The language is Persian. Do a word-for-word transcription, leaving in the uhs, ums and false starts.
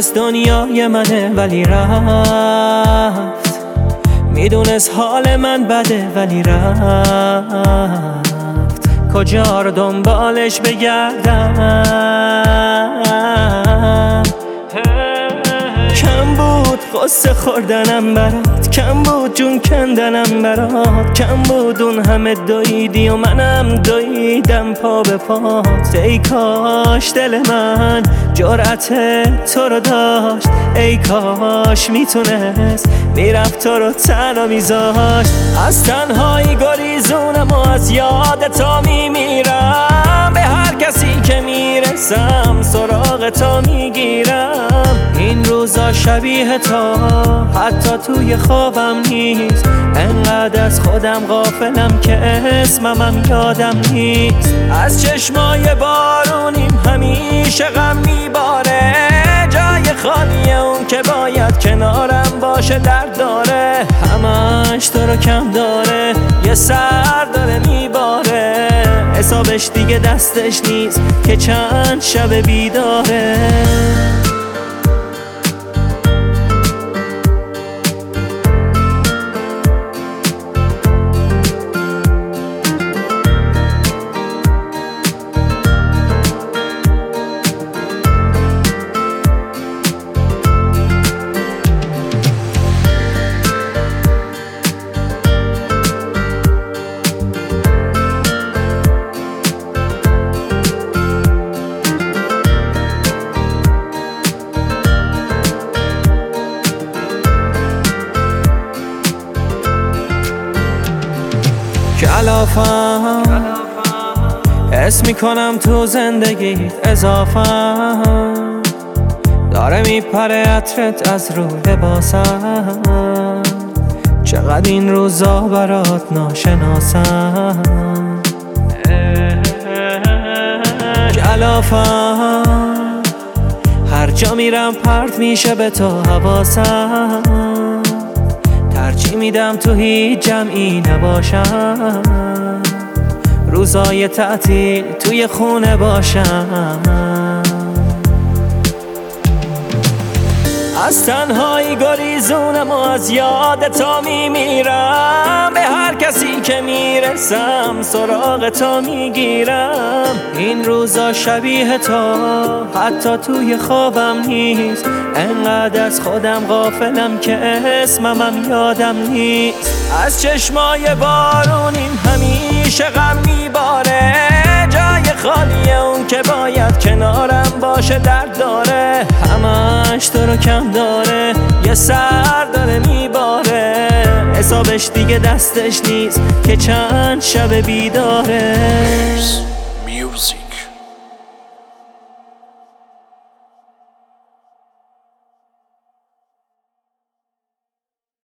میدونست دنیای منه ولی رفت، میدونست حال من بده ولی رفت. کجا رو دنبالش بگردم؟ کم بود قصه خوردنم برات، کم بود جون کندنم برات، کم بود اون همه دویدی و منم دویدم پا به پات. ای کاش دل من جرأت تو رو داشت، ای کاش میتونست میرفت تو رو تنها میذاشت. از تنهایی گریزونم و از یاد تو میمیرم، به هر کسی که میرسم سراغ تو میگیرم. این روزا شبیه تو حتی توی خوابم نیست، انقدر از خودم غافلم که اسممم یادم نیست. از چشمای بارونیم همیشه غم میباره، جای خالیه اون که باید کنارم باشه درد داره. همش تو رو کم داره، یه سر داره میباره، حسابش دیگه دستش نیست که چند شب بیداره. کلافم حس میکنم تو زندگیت اضافم، داره میپره عطرت از رو لباسم. چقدر این روزا برات ناشناسم، کلافم هر جا میرم پرت میشه به تو حواسم. ترجیح میدم تو هیچ جمعی نباشم، روزای تعطیل توی خونه باشم. از تنهایی گریزونم و از یاد تو میمیرم، به هر کسی که میرسم سراغ تو میگیرم. این روزا شبیه تو حتی توی خوابم نیست، انقدر از خودم غافلم که اسممم یادم نیست. از چشمای بارونیم همیشه غم میباره، جای خالیه اون که باید کنارم باشه درد داره. همش تو رو کم داره، یه سر داره میباره، حسابش دیگه دستش نیست که چند شب بیداره. Music.